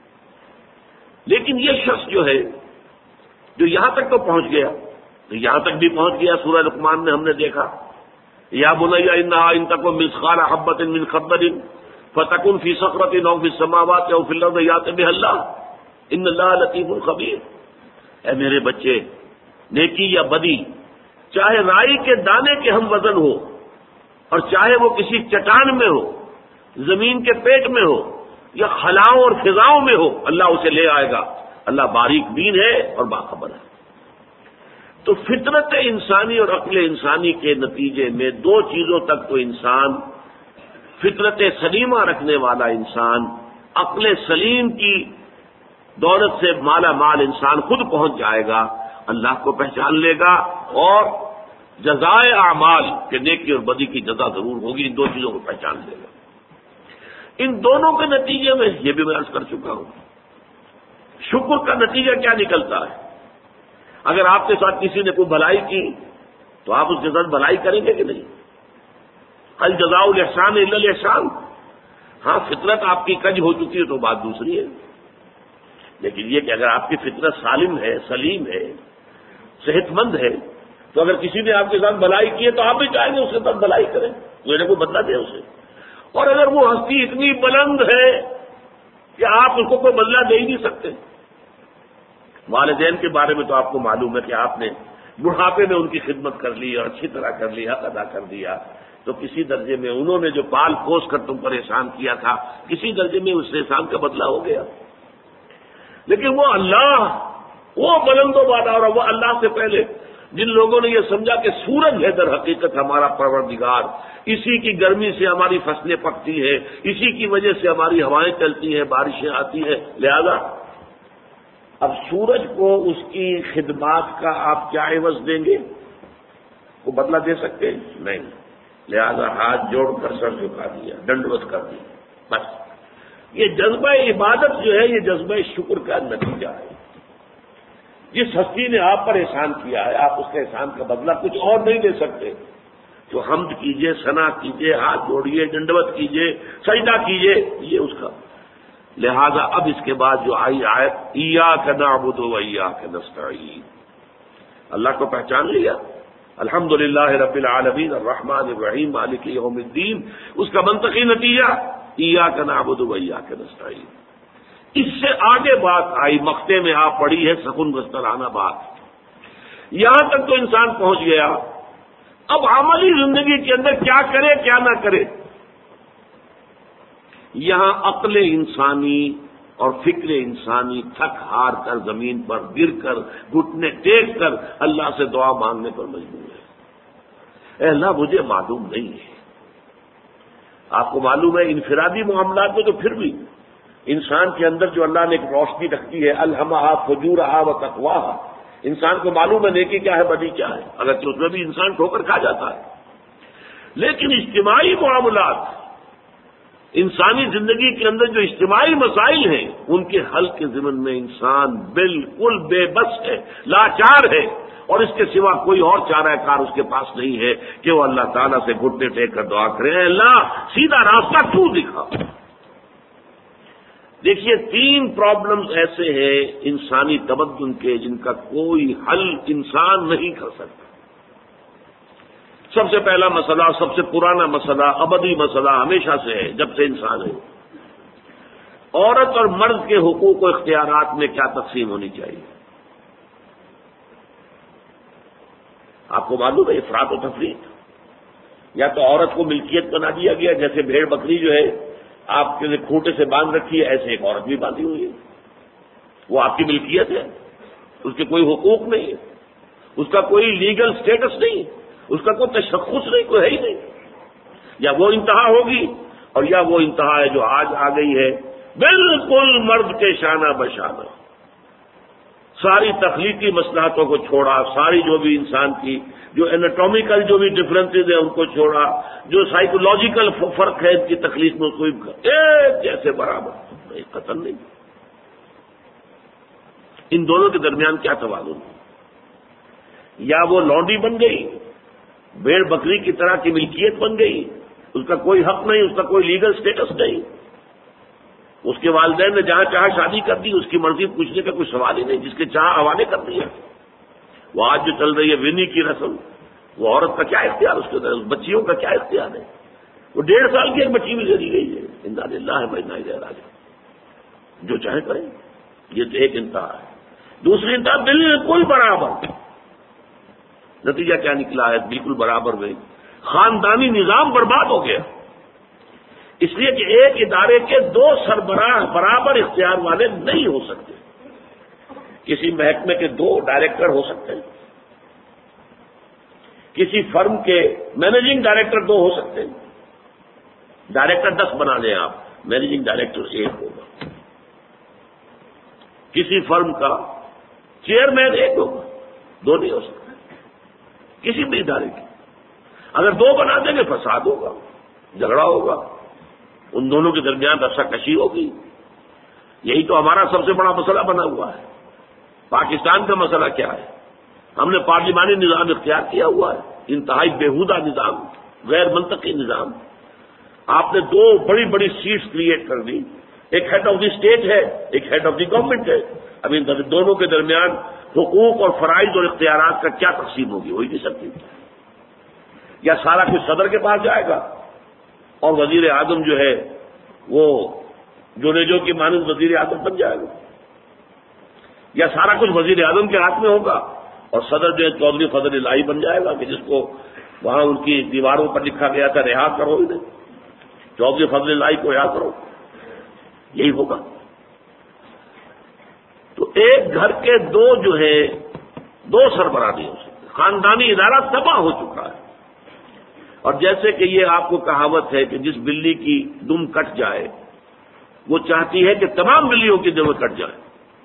لیکن یہ شخص جو ہے جو یہاں تک تو پہنچ گیا، تو یہاں تک بھی پہنچ گیا، سورہ لقمان میں ہم نے دیکھا یا بنی انہا ان تکن مثقال حبۃ من خردل فتکن فی صخرۃ او فی السماوات او فی الارض یأت بها اللہ ان اللہ لطیف خبیر۔ اے میرے بچے، نیکی یا بدی، چاہے رائی کے دانے کے ہم وزن ہو اور چاہے وہ کسی چٹان میں ہو، زمین کے پیٹ میں ہو یا خلاؤں اور فضاؤں میں ہو، اللہ اسے لے آئے گا۔ اللہ باریک بین ہے اور باخبر ہے۔ تو فطرت انسانی اور عقل انسانی کے نتیجے میں دو چیزوں تک تو انسان، فطرت سلیمہ رکھنے والا انسان، عقل سلیم کی دولت سے مالا مال انسان خود پہنچ جائے گا، اللہ کو پہچان لے گا اور جزائے اعمال کہ نیکی اور بدی کی جزا ضرور ہوگی، ان دو چیزوں کو پہچان لے گا۔ ان دونوں کے نتیجے میں یہ بھی میں عرض کر چکا ہوں، شکر کا نتیجہ کیا نکلتا ہے؟ اگر آپ کے ساتھ کسی نے کوئی بھلائی کی تو آپ اس کے ساتھ بھلائی کریں گے کہ نہیں؟ الجزاء الاحسان الا الاحسان۔ ہاں فطرت آپ کی کج ہو چکی ہے تو بات دوسری ہے، لیکن یہ کہ اگر آپ کی فطرت سالم ہے، سلیم ہے، صحت مند ہے، تو اگر کسی نے آپ کے ساتھ بھلائی کی ہے تو آپ بھی چاہیں گے اس کے ساتھ بھلائی کریں، کوئی نہ کوئی بدلہ دے اسے۔ اور اگر وہ ہستی اتنی بلند ہے کہ آپ اس کو کوئی بدلہ دے ہی نہیں سکتے، والدین کے بارے میں تو آپ کو معلوم ہے کہ آپ نے بڑھاپے میں ان کی خدمت کر لی اور اچھی طرح کر لی، حق ادا کر دیا، تو کسی درجے میں انہوں نے جو پال پوس کر تم پر احسان کیا تھا، کسی درجے میں اس احسان کا بدلہ ہو گیا۔ لیکن وہ اللہ، وہ بلند و بالا، اور وہ اللہ سے پہلے جن لوگوں نے یہ سمجھا کہ سورج ہے در حقیقت ہمارا پروردگار، اسی کی گرمی سے ہماری فصلیں پکتی ہیں، اسی کی وجہ سے ہماری ہوائیں چلتی ہیں، بارشیں آتی ہیں، لہذا اب سورج کو اس کی خدمات کا آپ کیا عوض دیں گے؟ وہ بدلہ دے سکتے ہیں؟ نہیں، لہذا ہاتھ جوڑ کر سر جھکا دیا، دنڈوت کر دی، بس۔ یہ جذبہ عبادت جو ہے یہ جذبہ شکر کا نتیجہ ہے۔ جس ہستی نے آپ پر احسان کیا ہے، آپ اس کے احسان کا بدلہ کچھ اور نہیں دے سکتے، تو حمد کیجئے، ثنا کیجئے، ہاتھ جوڑیے، دنڈوت کیجئے، سجدہ کیجئے، یہ اس کا۔ لہذا اب اس کے بعد جو آئی آیت ایاک نعبد و ایاک نستعین، اللہ کو پہچان لیا، الحمدللہ رب العالمین الرحمن الرحیم مالک یوم الدین، اس کا منطقی نتیجہ ایاک نعبد و ایاک نستعین۔ اس سے آگے بات آئی، مقطع میں آپ پڑھی ہے سخن بسترانہ بات، یہاں تک تو انسان پہنچ گیا، اب عملی زندگی کے اندر کیا کرے کیا نہ کرے۔ یہاں عقل انسانی اور فکر انسانی تھک ہار کر زمین پر گر کر گھٹنے ٹیک کر اللہ سے دعا مانگنے پر مجبور ہے۔ اے اللہ مجھے معلوم نہیں ہے، آپ کو معلوم ہے انفرادی معاملات میں تو پھر بھی انسان کے اندر جو اللہ نے ایک روشنی رکھتی ہے، الہمہا فجورہا و تقواہا، انسان کو معلوم ہے نیکی کیا ہے بدی کیا ہے، اگرچہ اس میں بھی انسان ٹھوکر کھا جاتا ہے، لیکن اجتماعی معاملات، انسانی زندگی کے اندر جو اجتماعی مسائل ہیں ان کے حل کے ضمن میں انسان بالکل بے بس ہے، لاچار ہے، اور اس کے سوا کوئی اور چارہ کار اس کے پاس نہیں ہے کہ وہ اللہ تعالیٰ سے گھٹنے ٹیک کر دعا کرے، اے اللہ سیدھا راستہ تو دکھا۔ دیکھیے تین پرابلمز ایسے ہیں انسانی تمدن کے جن کا کوئی حل انسان نہیں کر سکتا۔ سب سے پہلا مسئلہ، سب سے پرانا مسئلہ، ابدی مسئلہ ہمیشہ سے ہے جب سے انسان ہے، عورت اور مرد کے حقوق و اختیارات میں کیا تقسیم ہونی چاہیے۔ آپ کو معلوم ہے افراط و تفریط، یا تو عورت کو ملکیت بنا دیا گیا، جیسے بھیڑ بکری جو ہے آپ کے کھوٹے سے باندھ رکھی ہے، ایسے ایک عورت بھی باندھی ہوئی ہے، وہ آپ کی ملکیت ہے، اس کے کوئی حقوق نہیں ہے، اس کا کوئی لیگل سٹیٹس نہیں، اس کا کوئی تشخص نہیں، کوئی ہے ہی نہیں۔ یا وہ انتہا ہوگی اور یا وہ انتہا ہے جو آج آ گئی ہے، بالکل مرد کے شانہ بشانہ، ساری تخلیقی مصلحتوں کو چھوڑا، ساری جو بھی انسان کی جو ایناٹومیکل جو بھی ڈفرینسز ہیں ان کو چھوڑا، جو سائیکولوجیکل فرق ہے ان کی تخلیق میں کوئی ایک جیسے برابر، قتل نہیں۔ ان دونوں کے درمیان کیا توازن ہے؟ یا وہ لونڈی بن گئی، بھیڑ بکری کی طرح کی ملکیت بن گئی، اس کا کوئی حق نہیں، اس کا کوئی لیگل سٹیٹس نہیں، اس کے والدین نے جہاں چاہا شادی کر دی، اس کی مرضی پوچھنے کا کوئی سوال ہی نہیں، جس کے چاہ حوالے کر دیا۔ وہ آج جو چل رہی ہے ونی کی رسم، وہ عورت کا کیا اختیار، اس کے اندر اس بچیوں کا کیا اختیار ہے؟ وہ 1.5 سال کی ایک بچی بھی دے دی گئی ہے، انا للہ و انا الیہ راجعون، جو چاہے کریں۔ یہ تو ایک انتہا ہے۔ دوسری انتہا بالکل برابر، نتیجہ کیا نکلا ہے؟ بالکل برابر میں خاندانی نظام برباد ہو گیا، اس لیے کہ ایک ادارے کے 2 سربراہ برابر اختیار والے نہیں ہو سکتے۔ کسی محکمے کے 2 ڈائریکٹر ہو سکتے ہیں، کسی فرم کے مینیجنگ ڈائریکٹر 2 ہو سکتے ہیں، ڈائریکٹر 10 بنا لیں آپ، مینیجنگ ڈائریکٹر 1 ہوگا۔ کسی فرم کا چیئرمین 1 ہوگا، 2 نہیں ہو سکتے کسی بھی ادارے کی۔ اگر 2 بنا دیں گے فساد ہوگا، جھگڑا ہوگا، ان دونوں کے درمیان رسا کشی ہوگی۔ یہی تو ہمارا سب سے بڑا مسئلہ بنا ہوا ہے۔ پاکستان کا مسئلہ کیا ہے؟ ہم نے پارلیمانی نظام اختیار کیا ہوا ہے، انتہائی بیہودہ نظام، غیر منطقی نظام۔ آپ نے 2 بڑی بڑی سیٹس کریٹ کر دی، ایک ہیڈ آف دی اسٹیٹ ہے، ایک ہیڈ آف دی گورنمنٹ ہے۔ اب ان دونوں کے درمیان حقوق اور فرائض اور اختیارات کا کیا تقسیم ہوگی؟ ہو ہی نہیں سکتی۔ یا سارا کچھ صدر کے پاس جائے گا اور وزیر اعظم جو ہے وہ جونیجو کی مانند وزیر اعظم بن جائے گا، یا سارا کچھ وزیر اعظم کے ہاتھ میں ہوگا اور صدر جو ہے چودھری فضل الہی بن جائے گا، کہ جس کو وہاں ان کی دیواروں پر لکھا گیا تھا رہا کرو انہیں، چودھری فضل الہی کو رہا کرو، یہی ہوگا۔ تو ایک گھر کے 2 جو ہے 2 سربراہ نہیں ہو سکتے، خاندانی ادارہ تباہ ہو چکا ہے۔ اور جیسے کہ یہ آپ کو کہاوت ہے کہ جس بلی کی دم کٹ جائے وہ چاہتی ہے کہ تمام بلیوں کی دم کٹ جائے۔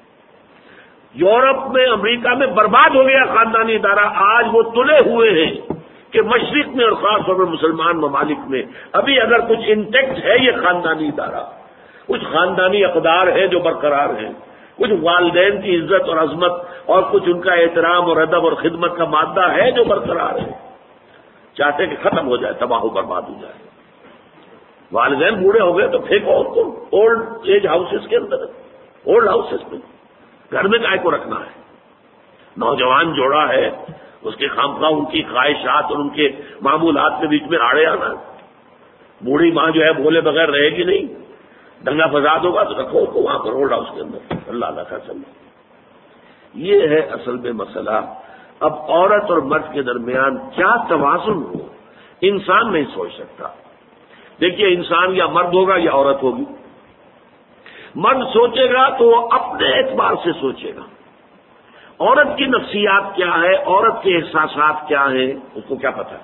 یورپ میں، امریکہ میں برباد ہو گیا خاندانی ادارہ، آج وہ تلے ہوئے ہیں کہ مشرق میں اور خاص طور پر مسلمان ممالک میں ابھی اگر کچھ انٹیکٹ ہے یہ خاندانی ادارہ، کچھ خاندانی اقدار ہیں جو برقرار ہیں، کچھ والدین کی عزت اور عظمت اور کچھ ان کا احترام اور ادب اور خدمت کا مادہ ہے جو برقرار ہے، چاہتے کہ ختم ہو جائے، تباہ و برباد ہو جائے۔ والدین بوڑھے ہو گئے تو پھینکو ان کو اولڈ ایج ہاؤسز کے اندر، اولڈ ہاؤسز میں، گھر میں کائے کو رکھنا ہے؟ نوجوان جوڑا ہے، اس کے خامخواہ ان کی خواہشات اور ان کے معمولات کے بیچ میں آڑے آنا، بوڑھی ماں جو ہے بولے بغیر رہے گی نہیں، دنگا فساد ہوگا تو رکھو کو وہاں پر اولڈ ہاؤس کے اندر، اللہ اللہ کا چلے۔ یہ ہے اصل میں مسئلہ۔ اب عورت اور مرد کے درمیان کیا توازن ہو، انسان نہیں سوچ سکتا۔ دیکھیے، انسان یا مرد ہوگا یا عورت ہوگی۔ مرد سوچے گا تو وہ اپنے اعتبار سے سوچے گا، عورت کی نفسیات کیا ہے، عورت کے احساسات کیا ہیں، اس کو کیا پتہ ہے۔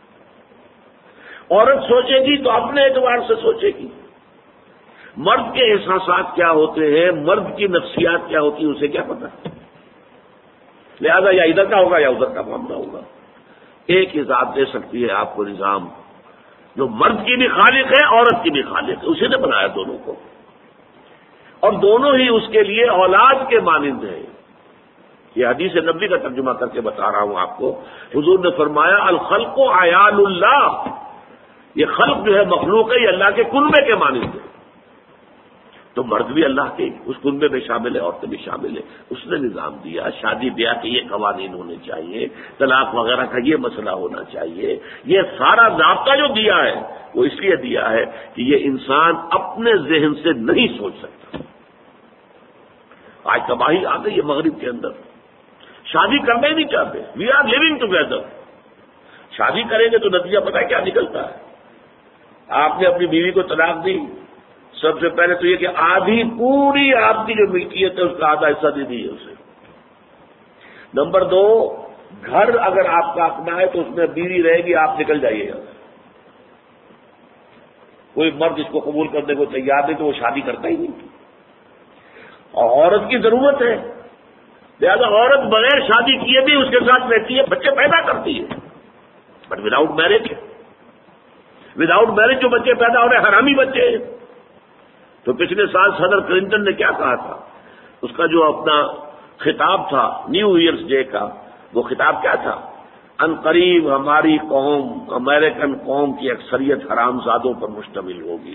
عورت سوچے گی تو اپنے اعتبار سے سوچے گی، مرد کے احساسات کیا ہوتے ہیں، مرد کی نفسیات کیا ہوتی ہے، اسے کیا پتہ ہے۔ لہذا یا ادھر کا ہوگا یا ادھر کا معاملہ ہوگا۔ ایک حساب دے سکتی ہے آپ کو نظام، جو مرد کی بھی خالق ہے عورت کی بھی خالق ہے، اسی نے بنایا دونوں کو، اور دونوں ہی اس کے لیے اولاد کے مانند ہیں۔ یہ حدیث نبوی کا ترجمہ کر کے بتا رہا ہوں آپ کو۔ حضور نے فرمایا الخلق عیال اللہ، یہ خلق جو ہے مخلوق ہے، یہ اللہ کے کنبے کے مانند ہے۔ تو مرد بھی اللہ کے اس کنبے میں شامل ہے، عورتیں بھی شامل ہے۔ اس نے نظام دیا، شادی بیاہ کے یہ قوانین ہونے چاہیے، طلاق وغیرہ کا یہ مسئلہ ہونا چاہیے، یہ سارا ضابطہ جو دیا ہے وہ اس لیے دیا ہے کہ یہ انسان اپنے ذہن سے نہیں سوچ سکتا۔ آج تباہی آ گئی ہے مغرب کے اندر، شادی کرنا ہی نہیں چاہتے۔ وی آر لیونگ ٹوگیدر، شادی کریں گے تو نتیجہ پتہ ہے کیا نکلتا ہے۔ آپ نے اپنی بیوی کو طلاق دی، سب سے پہلے تو یہ کہ آدھی پوری آپ کی جو ملکیت ہے اس کا آدھا حصہ دے دیجیے اسے۔ نمبر 2، گھر اگر آپ کا اپنا ہے تو اس میں بیوی رہے گی، آپ نکل جائیے گا، کوئی مرد اس کو قبول کرنے کو تیار نہیں تو وہ شادی کرتا ہی نہیں. اور عورت کی ضرورت ہے، لہٰذا عورت بغیر شادی کیے بھی اس کے ساتھ رہتی ہے، بچے پیدا کرتی ہے، but without marriage. Without marriage جو بچے پیدا ہو رہے ہیں حرامی بچے ہیں. تو پچھلے سال صدر کلنٹن نے کیا کہا تھا، اس کا جو اپنا خطاب تھا نیو ایئرس ڈے کا، وہ خطاب کیا تھا؟ ان قریب ہماری قوم، امریکن قوم کی اکثریت حرام زادوں پر مشتمل ہوگی.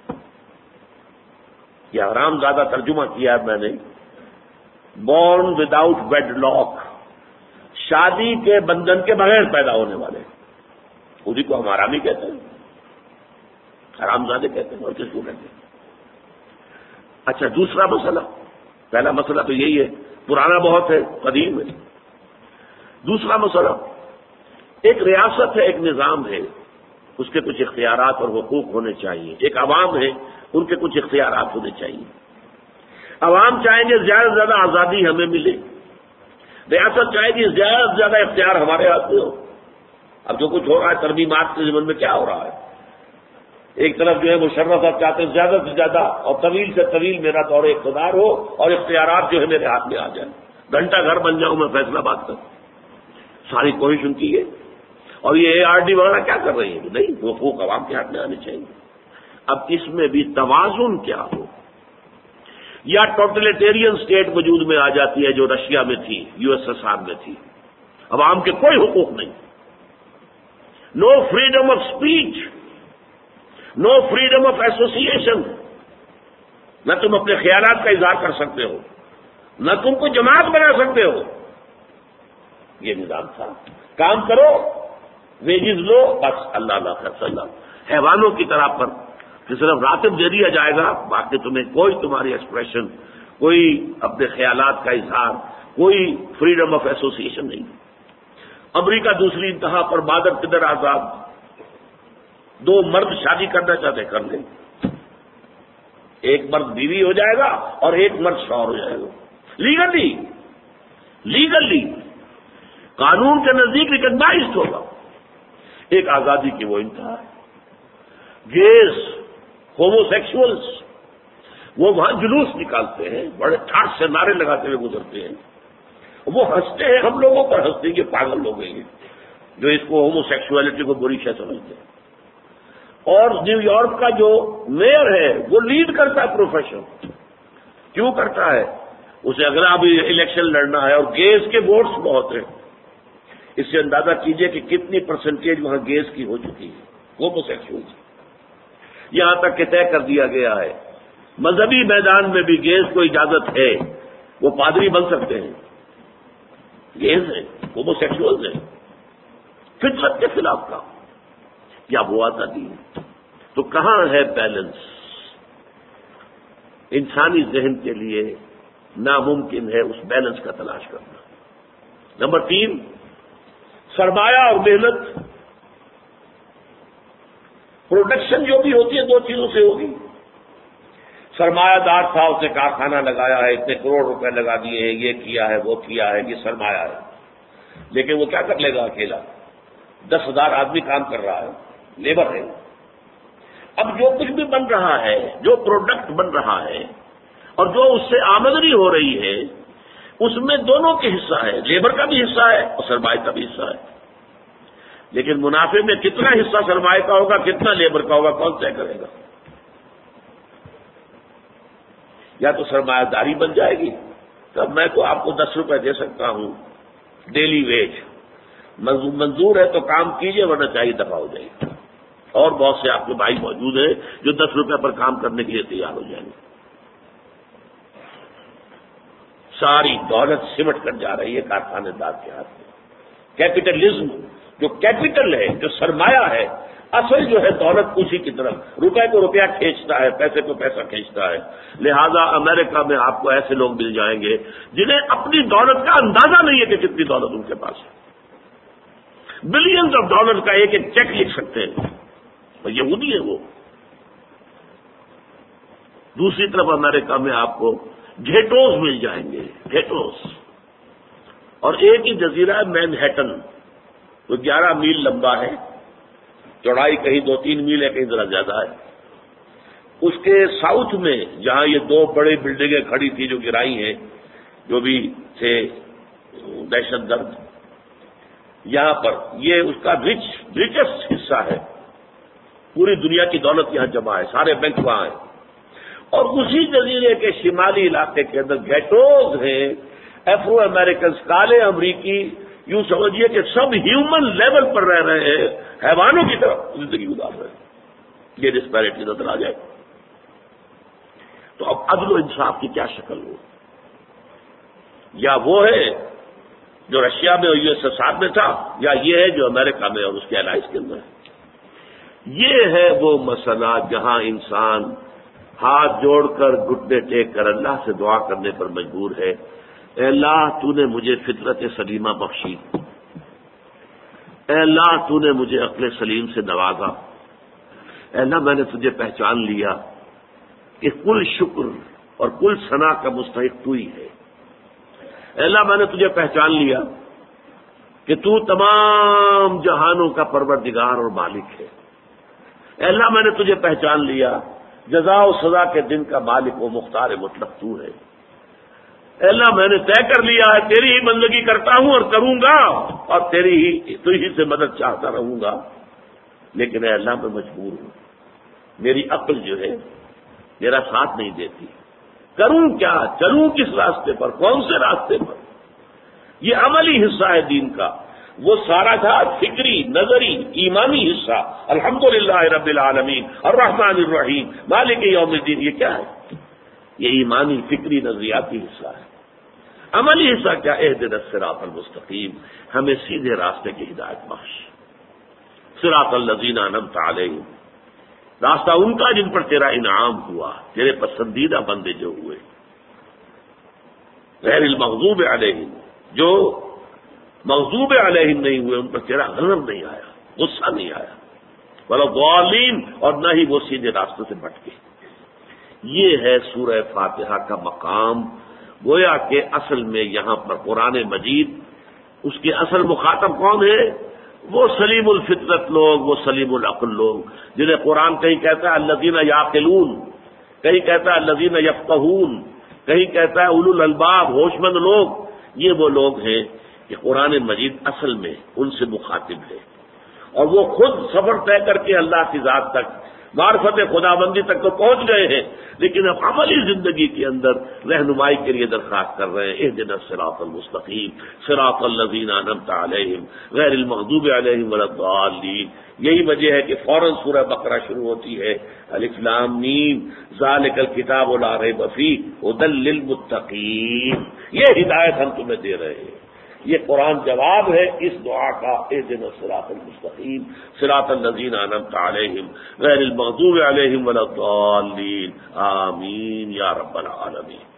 یہ حرام زادہ ترجمہ کیا ہے میں نے، بورن وداؤٹ ویڈ لاک، شادی کے بندھن کے بغیر پیدا ہونے والے، اسی کو ہم حرامی کہتے ہیں، حرام زادے کہتے ہیں، اور کس کو کہتے ہیں؟ اچھا دوسرا مسئلہ، پہلا مسئلہ تو یہی ہے، پرانا بہت ہے، قدیم ہے. دوسرا مسئلہ، ایک ریاست ہے، ایک نظام ہے، اس کے کچھ اختیارات اور حقوق ہونے چاہیے. ایک عوام ہے، ان کے کچھ اختیارات ہونے چاہیے. عوام چاہیں گے زیادہ سے زیادہ آزادی ہمیں ملے، ریاست چاہے گی زیادہ سے زیادہ اختیار ہمارے ہاتھ میں ہو. اب جو کچھ ہو رہا ہے ترمیمات کے ضمن میں کیا ہو رہا ہے، ایک طرف جو ہے مشرف صاحب چاہتے ہیں زیادہ سے زیادہ اور طویل سے طویل میرا دور اقتدار ہو اور اختیارات جو ہے میرے ہاتھ میں آ جائیں، گھنٹہ گھر بن جاؤں میں فیصلہ بات کر. ساری کوشش ان کی ہے. اور یہ ARD وغیرہ کیا کر رہی ہے؟ نہیں، حقوق عوام کے ہاتھ میں آنے چاہیے. اب اس میں بھی توازن کیا ہو، یا ٹوٹلیٹیرین اسٹیٹ وجود میں آ جاتی ہے جو رشیا میں تھی، USSR میں تھی، عوام کے کوئی حقوق نہیں، no freedom of speech, no freedom of association, نہ تم اپنے خیالات کا اظہار کر سکتے ہو، نہ تم کو جماعت بنا سکتے ہو. یہ نظام تھا. کام کرو، ویجز لو، بس اللہ اللہ کا سلام، حیوانوں کی طرح پر کہ صرف راتب دے دیا جائے گا، باقی تمہیں کوئی تمہاری ایکسپریشن، کوئی اپنے خیالات کا اظہار، کوئی فریڈم آف ایسوسیشن نہیں. امریکہ دوسری انتہا پر، بادر کدھر آزاد، دو مرد شادی کرنا چاہتے کر لیں، ایک مرد بیوی ہو جائے گا اور ایک مرد شوہر ہو جائے گا، لیگلی قانون کے نزدیک ریکگنائزڈ ہوگا. ایک آزادی کی وہ انتہا ہے. گیز، ہومو سیکسولز، وہ وہاں جلوس نکالتے ہیں، بڑے ٹھاٹ سے نعرے لگاتے ہوئے گزرتے ہیں، وہ ہنستے ہیں ہم لوگوں پر، ہنستے ہیں کہ پاگل لوگ ہیں جو اس کو ہومو سیکسولیٹی کو بری شے سمجھتے ہیں. اور نیو یارک کا جو میئر ہے وہ لیڈ کرتا ہے پروفیشن. کیوں کرتا ہے؟ اسے اگلا بھی الیکشن لڑنا ہے، اور گیز کے ووٹس بہت ہیں. اس سے اندازہ کیجئے کہ کتنی پرسنٹیج وہاں گیز کی ہو چکی ہے، ہومو سیکسولز. یہاں تک کہ طے کر دیا گیا ہے مذہبی میدان میں بھی گیز کو اجازت ہے، وہ پادری بن سکتے ہیں، گیز ہیں، ہومو سیکسولز ہیں. فطرت کے خلاف کا یا وہ آزادی ہے. تو کہاں ہے بیلنس؟ انسانی ذہن کے لیے ناممکن ہے اس بیلنس کا تلاش کرنا. نمبر 3، سرمایہ اور محنت. پروڈکشن جو بھی ہوتی ہے دو چیزوں سے ہوگی. سرمایہ دار تھا، اس نے کارخانہ لگایا ہے، اتنے کروڑ روپے لگا دیے ہیں، یہ کیا ہے وہ کیا ہے، یہ سرمایہ ہے. لیکن وہ کیا کر لے گا اکیلا؟ 10,000 آدمی کام کر رہا ہے، لیبر ہے. اب جو کچھ بھی بن رہا ہے، جو پروڈکٹ بن رہا ہے اور جو اس سے آمدنی ہو رہی ہے، اس میں دونوں کے حصہ ہے، لیبر کا بھی حصہ ہے اور سرمایہ کا بھی حصہ ہے. لیکن منافع میں کتنا حصہ سرمایہ کا ہوگا، کتنا لیبر کا ہوگا، کون طے کرے گا؟ یا تو سرمایہ داری بن جائے گی، تب میں تو آپ کو 10 روپے دے سکتا ہوں ڈیلی ویج، منظور ہے تو کام کیجئے ورنہ چاہیے دفع ہو جائے گی. اور بہت سے آپ کے بھائی موجود ہیں جو 10 روپے پر کام کرنے کے لیے تیار ہو جائیں گے. ساری دولت سمٹ کر جا رہی ہے کارخانے دار کے ہاتھ میں. کیپٹلزم، جو کیپٹل ہے، جو سرمایہ ہے، اصل جو ہے دولت اسی کی طرف، روپے کو روپیہ کھینچتا ہے، پیسے کو پیسہ کھینچتا ہے. لہذا امریکہ میں آپ کو ایسے لوگ مل جائیں گے جنہیں اپنی دولت کا اندازہ نہیں ہے کہ کتنی دولت ان کے پاس ہے. بلینز آف ڈالر کا ایک ایک چیک لکھ سکتے ہیں، اور یہودی ہے وہ. دوسری طرف امریکہ میں آپ کو گھیٹوز مل جائیں گے، گھیٹوز. اور ایک ہی جزیرہ ہے مینہٹن، وہ 11 میل لمبا ہے، چوڑائی کہیں 2-3 میل ہے، کہیں ذرا زیادہ ہے. اس کے ساؤتھ میں جہاں یہ دو بڑے بلڈنگیں کھڑی تھی جو گرائی ہیں، جو بھی تھے دہشت گرد، یہاں پر یہ اس کا ریچسٹ حصہ ہے، پوری دنیا کی دولت یہاں جمع ہے، سارے بینک وہاں ہیں، اور اسی جزیرے کے شمالی علاقے کے اندر گیٹوز ہیں، افرو امریکنز، کالے امریکی، یوں سمجھیے کہ سب ہیومن لیول پر رہ رہے ہیں، حیوانوں کی طرح زندگی گزار رہے ہیں۔ یہ ڈسپیرٹی نظر آ جائے تو اب عدل و انصاف کی کیا شکل ہو؟ یا وہ ہے جو رشیا میں اور USSR میں تھا، یا یہ ہے جو امریکہ میں اور اس کے الائز کے اندر ہے۔ یہ ہے وہ مسئلہ جہاں انسان ہاتھ جوڑ کر گھٹنے ٹیک کر اللہ سے دعا کرنے پر مجبور ہے، اے اللہ تو نے مجھے فطرت سلیمہ بخشی، اے اللہ تو نے مجھے عقل سلیم سے نوازا، اے اللہ میں نے تجھے پہچان لیا کہ کل شکر اور کل ثنا کا مستحق تو ہی ہے، اے اللہ میں نے تجھے پہچان لیا کہ تو تمام جہانوں کا پروردگار اور مالک ہے، اے اللہ میں نے تجھے پہچان لیا جزا و سزا کے دن کا مالک و مختار مطلق تو ہے، اے اللہ میں نے طے کر لیا ہے تیری ہی بندگی کرتا ہوں اور کروں گا، اور تو ہی سے مدد چاہتا رہوں گا، لیکن اے اللہ میں مجبور ہوں، میری عقل جو ہے میرا ساتھ نہیں دیتی، کروں کیا، چلوں کس راستے پر، کون سے راستے پر؟ یہ عملی حصہ ہے دین کا، وہ سارا تھا فکری نظری ایمانی حصہ، الحمدللہ رب العالمین الرحمن الرحیم مالک یوم الدین، یہ کیا ہے؟ یہ ایمانی فکری نظریاتی حصہ ہے۔ عملی حصہ کیا؟ اہدنا الصراط المستقیم، ہمیں سیدھے راستے کی ہدایت بخش، صراط الذین انعمت علیہم، راستہ ان کا جن پر تیرا انعام ہوا، تیرے پسندیدہ بندے جو ہوئے، غیر المغضوب علیہم، جو مغضوب علیہم نہیں ہوئے، ان پر تیرا غضب نہیں آیا، غصہ نہیں آیا، ولا الضالین، اور نہ ہی وہ سیدھے راستے سے بھٹکے۔ یہ ہے سورہ فاتحہ کا مقام، گویا کہ اصل میں یہاں پر قرآن مجید اس کے اصل مخاطب کون ہے؟ وہ سلیم الفطرت لوگ، وہ سلیم العقل لوگ، جنہیں قرآن کہیں کہتا ہے الذین یعقلون، کہیں کہتا ہے الذین یفقہون، کہیں کہتا ہے اولو الالباب، ہوش مند لوگ۔ یہ وہ لوگ ہیں کہ قرآن مجید اصل میں ان سے مخاطب ہے، اور وہ خود سفر طے کر کے اللہ کی ذات تک، معرفت خداوندی تک تو پہنچ گئے ہیں، لیکن اب عملی زندگی کے اندر رہنمائی کے لیے درخواست کر رہے ہیں، اہدنا الصراط المستقیم صراط الذین انعمت علیہم غیر المغضوب علیہم ولا الضالین۔ یہی وجہ ہے کہ فوراً سورہ بقرہ شروع ہوتی ہے، الف لام میم ذالک الکتاب لا ریب فیہ ھدی للمتقین، یہ ہدایت ہم تمہیں دے رہے ہیں۔ یہ قرآن جواب ہے اس دعا کا، اہدنا الصراط المستقیم صراط الذین انعمت علیہم غیر المغضوب علیہم ولا الضالین، آمین یا رب العالمین۔